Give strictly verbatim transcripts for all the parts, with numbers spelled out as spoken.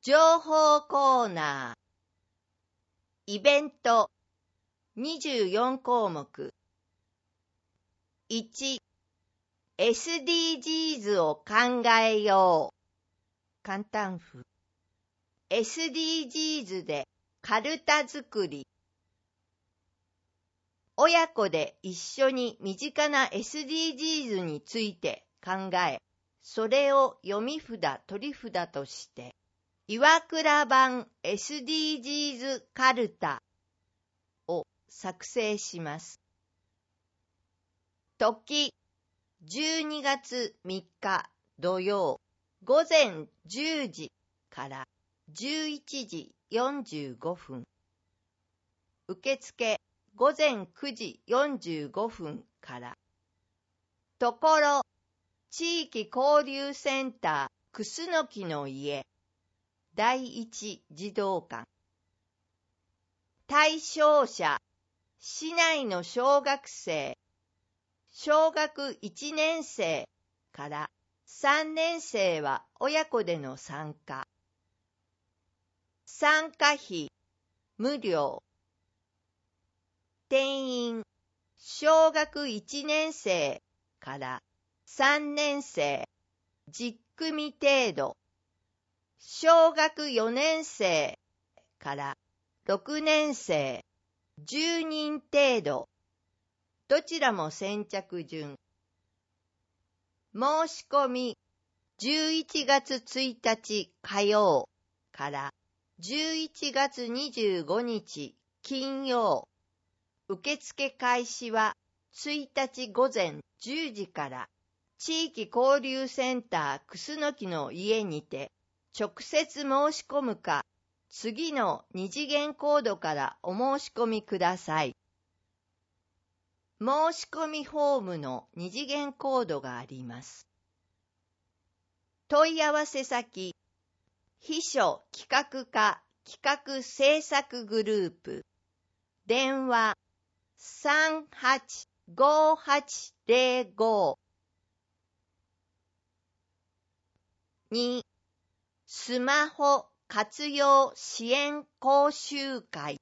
情報コーナー。イベントにじゅうよんこうもく。いち、エスディージーズ を考えよう。簡単譜。エスディージーズ でカルタ作り。親子で一緒に身近な エスディージーズ について考え、それを読み札、取り札として、岩倉版 エスディージーズ カルタを作成します。時、じゅうにがつみっか土曜、ごぜんじゅうじからじゅういちじよんじゅうごふん。受付、ごぜんくじよんじゅうごふんから。ところ、地域交流センターくすのきの家。第一児童館。対象者、市内の小学生、小学いちねんせいからさんねんせいは親子での参加。参加費、無料。定員、小学いちねんせいからさんねんせい、じゅっくみ程度。小学よねんせいからろくねんせい、じゅうにん程度。どちらも先着順。申し込み、じゅういちがつついたち火曜からじゅういちがつにじゅうごにち金曜。受付開始はついたちごぜんじゅうじから、地域交流センターくすのきの家にて直接申し込むか、次の二次元コードからお申し込みください。申し込みフォームの二次元コードがあります。問い合わせ先、秘書企画課企画制作グループ。電話さんはちごはちゼロご。に、スマホ活用支援講習会。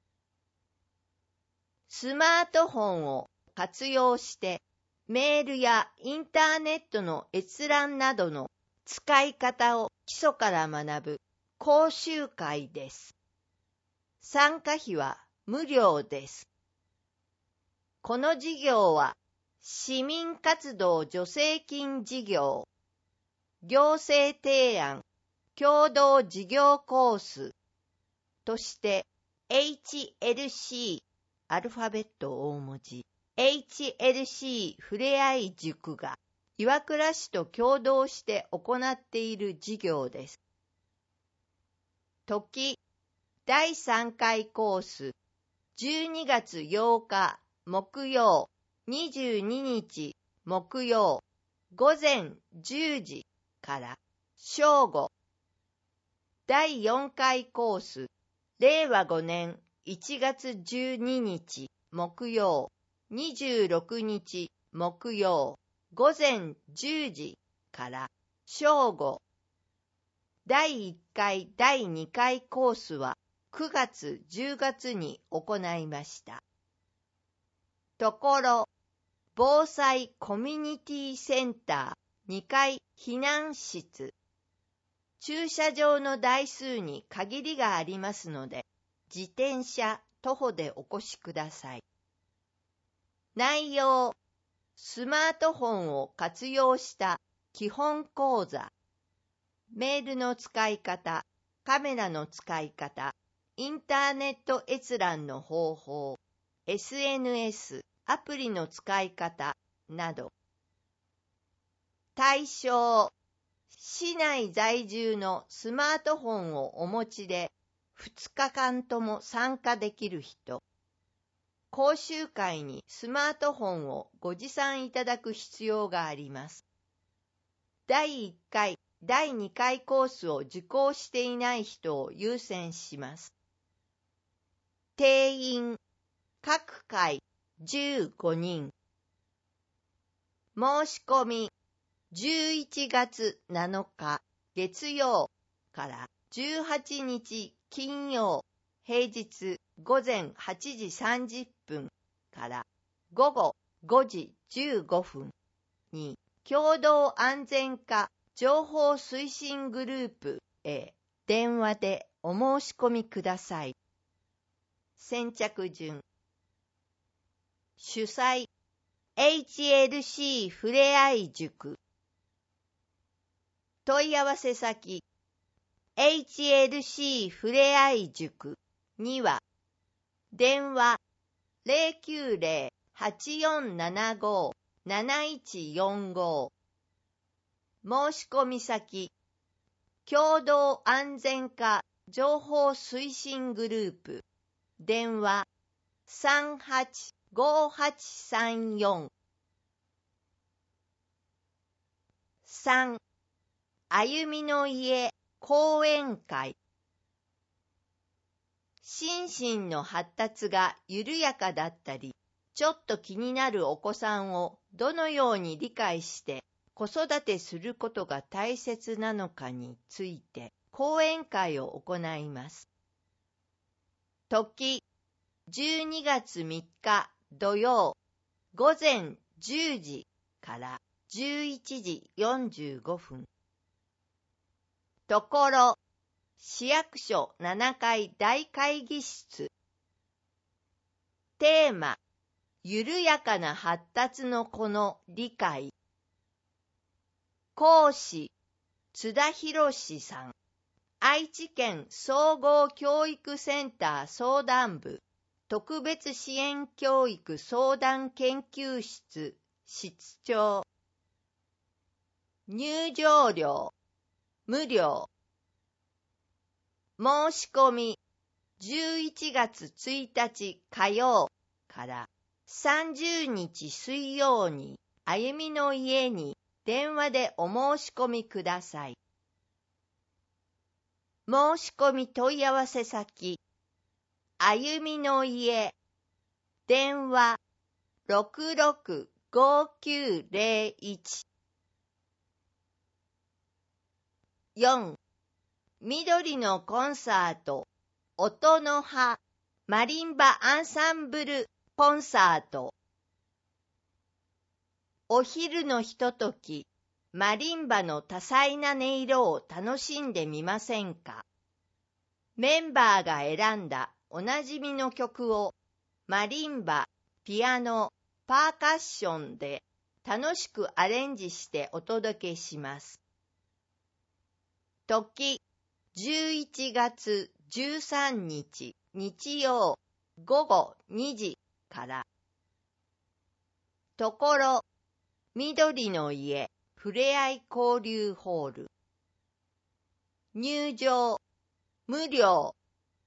スマートフォンを活用してメールやインターネットの閲覧などの使い方を基礎から学ぶ講習会です。参加費は無料です。この事業は市民活動助成金事業、行政提案、共同事業コースとして エイチエルシー、アルファベット大文字、エイチエルシー ふれあい塾が岩倉市と共同して行っている事業です。時、だいさんかいコース、じゅうにがつようか木曜、にじゅうににち木曜、ごぜんじゅうじから正午。だいよんかいコース、れいわごねんいちがつじゅうににち木曜、にじゅうろくにち木曜、ごぜんじゅうじから正午。だいいっかい、だいにかいコースはくがつ、じゅうがつに行いました。ところ、防災コミュニティセンターにかい避難室。駐車場の台数に限りがありますので、自転車、徒歩でお越しください。内容、スマートフォンを活用した基本講座。メールの使い方、カメラの使い方、インターネット閲覧の方法、エスエヌエス、アプリの使い方など。対象、市内在住のスマートフォンをお持ちでふつかかんとも参加できる人。講習会にスマートフォンをご持参いただく必要があります。だいいっかい、だいにかいコースを受講していない人を優先します。定員、各回じゅうごにん。申し込み、じゅういちがつなのか月曜からじゅうはちにち金曜、平日ごぜんはちじさんじゅっぷんからごごごじじゅうごふんに共同安全課情報推進グループへ電話でお申し込みください。先着順。主催 エイチエルシー ふれあい塾。問い合わせ先 エイチエルシー ふれあい塾には電話 ゼロきゅうゼロ はちよんななご なないちよんご。申し込み先共同安全課情報推進グループ電話 さんはちごはちさんよん。 さん. 歩みの家講演会。心身の発達が緩やかだったり、ちょっと気になるお子さんをどのように理解して子育てすることが大切なのかについて講演会を行います。時、じゅうにがつみっか土曜、ごぜんじゅうじからじゅういちじよんじゅうごふん。ところ、市役所ななかい大会議室。テーマ、緩やかな発達の子の理解。講師、津田博さん。愛知県総合教育センター相談部、特別支援教育相談研究室、室長。入場料、無料。申し込み、じゅういちがつついたち火曜からさんじゅうにち水曜に歩みの家に電話でお申し込みください。申し込み問い合わせ先、歩みの家、電話 ろくろくごきゅうゼロいち。よん. 緑のコンサート、音の葉、マリンバアンサンブルコンサート。お昼のひととき、マリンバの多彩な音色を楽しんでみませんか。メンバーが選んだおなじみの曲をマリンバ、ピアノ、パーカッションで楽しくアレンジしてお届けします。時、じゅういちがつじゅうさんにち日曜ごごにじからところ、緑の家ふれあい交流ホール。入場無料。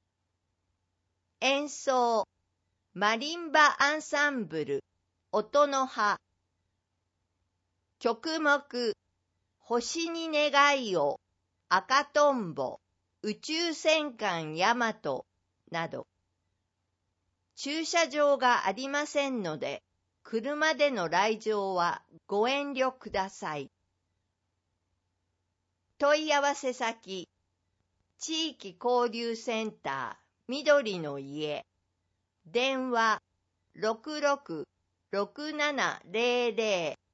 演奏マリンバアンサンブル音の葉。曲目星に願いを、赤とんぼ、宇宙戦艦ヤマトなど。駐車場がありませんので、車での来場はご遠慮ください。問い合わせ先、地域交流センター緑の家、電話 ろくろくろくななゼロゼロ。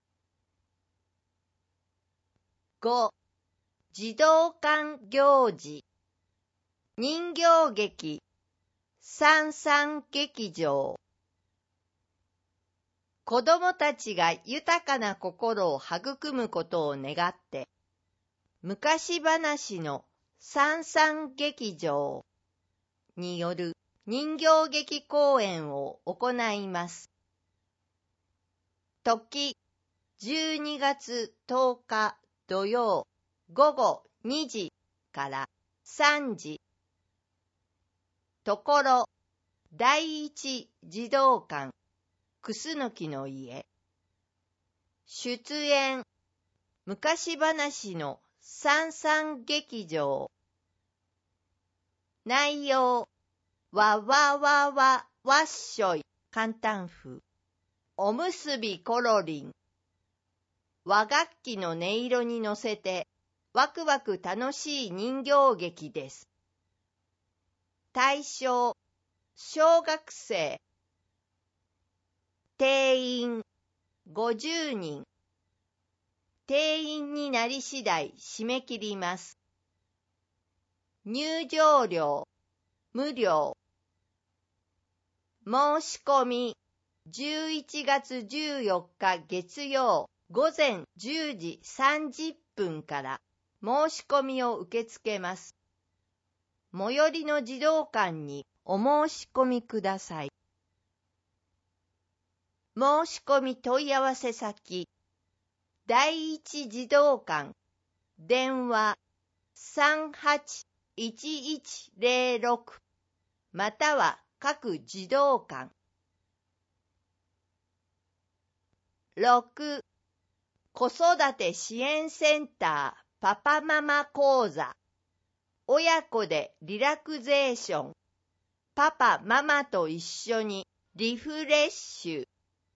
ご. 児童館行事、人形劇、三三劇場。子どもたちが豊かな心を育むことを願って、昔話の三三劇場による人形劇公演を行います。時、じゅうにがつとおか土曜ごごにじからさんじ。ところ、第一児童館クスノキの家。出演、昔話の三三劇場。内容、わわわわわっしょい簡単風。おむすびコロリン。和楽器の音色に乗せて、 ワクワク楽しい人形劇です。対象、小学生。定員、ごじゅうにん。定員になり次第締め切ります。入場料、無料。申し込み、じゅういちがつじゅうよっか月曜午前じゅうじさんじゅっぷんから申し込みを受け付けます。最寄りの児童館にお申し込みください。申し込み問い合わせ先、第一児童館、電話 さんはちいちいちゼロろく または各児童館。ろく. 子育て支援センターパパママ講座。親子でリラクゼーション。パパママと一緒にリフレッシュ。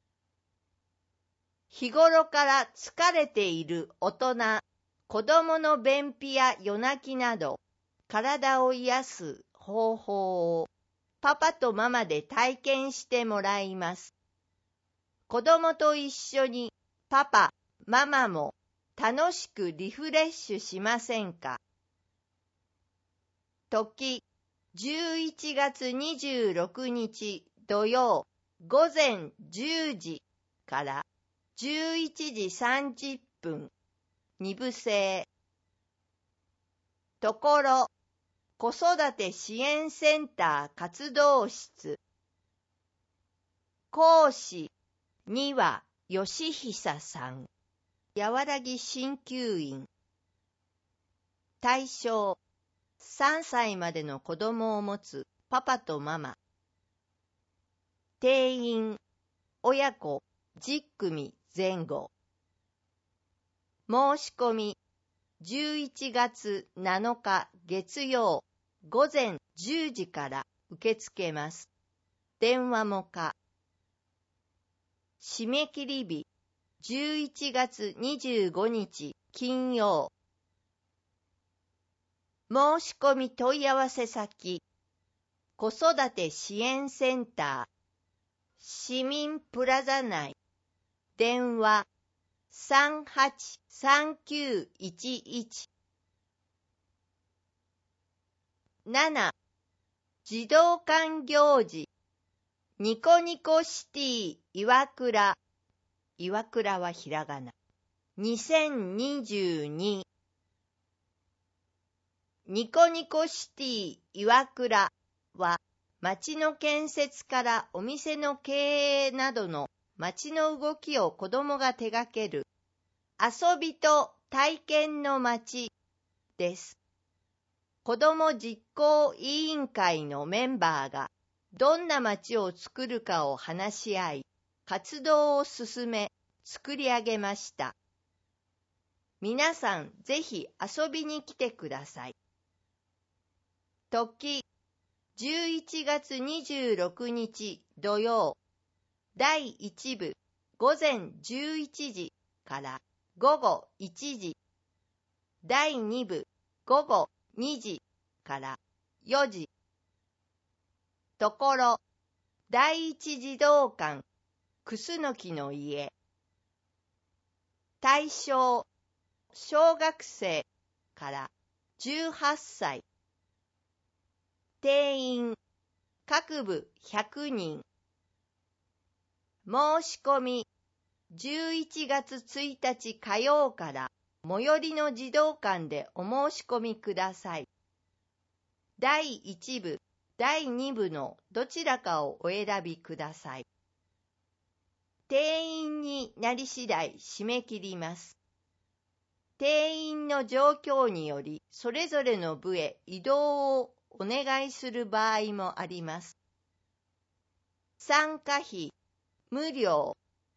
日頃から疲れている大人、子供の便秘や夜泣きなど、体を癒す方法をパパとママで体験してもらいます。子供と一緒にパパ、ママも楽しくリフレッシュしませんか？時、じゅういちがつにじゅうろくにち土曜午前じゅうじからじゅういちじさんじゅっぷん、にぶ制。ところ、子育て支援センター活動室。講師、にわよしひささん。やわらぎ鍼灸院。対象、さんさいまでの子供を持つパパとママ。定員、親子じゅっくみぜん後。申し込み、じゅういちがつなのか月曜午前じゅうじから受け付けます。電話も可。締め切り日、じゅういちがつにじゅうごにち金曜。申し込み問い合わせ先、子育て支援センター、市民プラザ内。電話 さんはちさんきゅういちいち。なな. 児童館行事。ニコニコシティ岩倉。岩倉はひらがな。にせんにじゅうに。ニコニコシティ岩倉は、町の建設からお店の経営などの町の動きを子どもが手掛ける遊びと体験の町です。子ども実行委員会のメンバーがどんな町を作るかを話し合い、活動を進め、作り上げました。皆さんぜひ遊びに来てください。時、じゅういちがつにじゅうろくにち土曜、だいいちぶ午前じゅういちじから午後いちじ、だいにぶ午後にじからよじ。ところ、第一児童館、クスノキの家。対象、小学生からじゅうはっさい。定員、各部ひゃくにん。申し込み、じゅういちがつついたち火曜から最寄りの児童館でお申し込みください。だいいちぶ、だいにぶのどちらかをお選びください。定員になり次第締め切ります。定員の状況によりそれぞれの部へ移動をお願いする場合もあります。参加費、無料。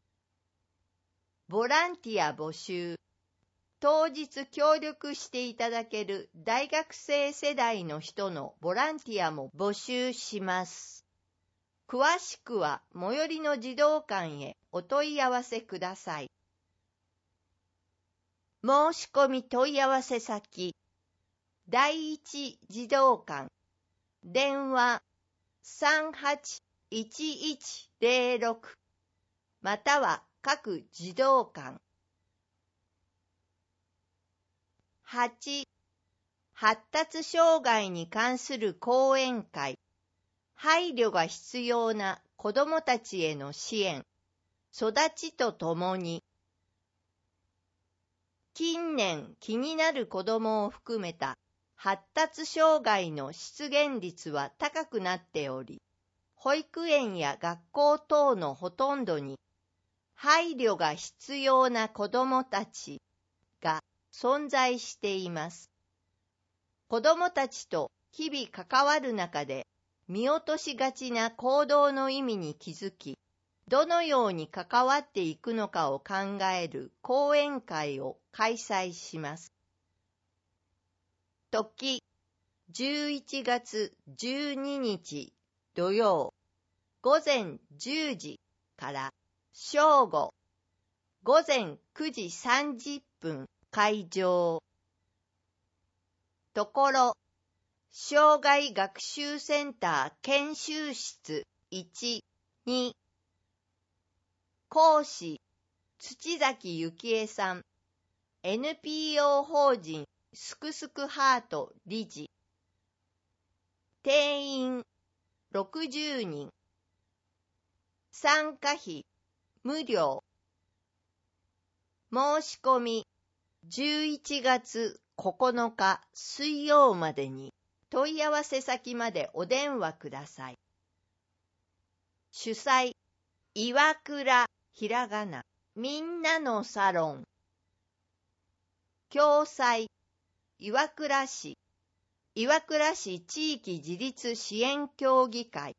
ボランティア募集。当日協力していただける大学生世代の人のボランティアも募集します。詳しくは最寄りの児童館へお問い合わせください。 申し込み問い合わせ先、第一児童館、電話 さんはちいちいちゼロろく または各児童館。はち、発達障害に関する講演会、配慮が必要な子どもたちへの支援、育ちとともに。近年気になる子どもを含めた発達障害の出現率は高くなっており、保育園や学校等のほとんどに配慮が必要な子どもたちが存在しています。子どもたちと日々関わる中で見落としがちな行動の意味に気づき、どのように関わっていくのかを考える講演会を開催します。時、じゅういちがつじゅうににち土曜、午前じゅうじから正午、午前くじさんじゅっぷん会場。ところ、障害学習センター研修室いち、に、講師、土崎幸恵さん、エヌピーオー 法人すくすくハート理事。定員ろくじゅうにん。参加費無料。申し込みじゅういちがつここのか水曜までに問い合わせ先までお電話ください。主催、岩倉ひらがなみんなのサロン。共催、岩倉市岩倉市地域自立支援協議会。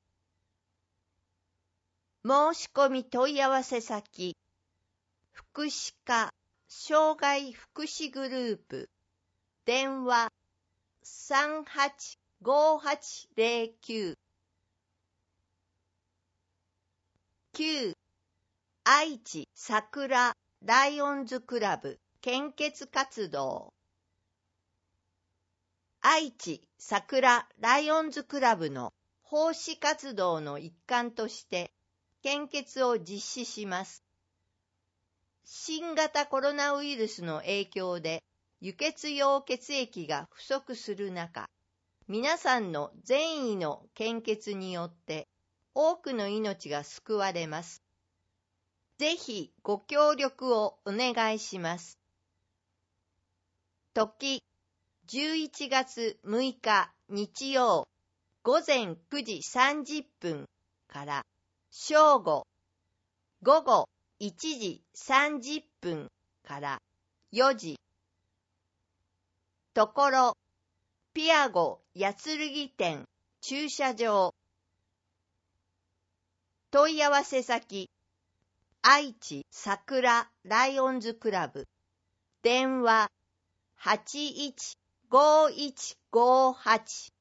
申し込み問い合わせ先、福祉課障害福祉グループ、電話 さんはちごはちゼロきゅう。きゅう、愛知桜ライオンズクラブ献血活動。愛知桜ライオンズクラブの奉仕活動の一環として献血を実施します。新型コロナウイルスの影響で輸血用血液が不足する中、皆さんの善意の献血によって多くの命が救われます。ぜひご協力をお願いします。時、じゅういちがつむいか日曜、午前くじさんじゅっぷんから正午、午後いちじさんじゅっぷんからよじ。ところ、ピアゴ八剣店駐車場。問い合わせ先、愛知桜ライオンズクラブ。電話はちいちごいちごはち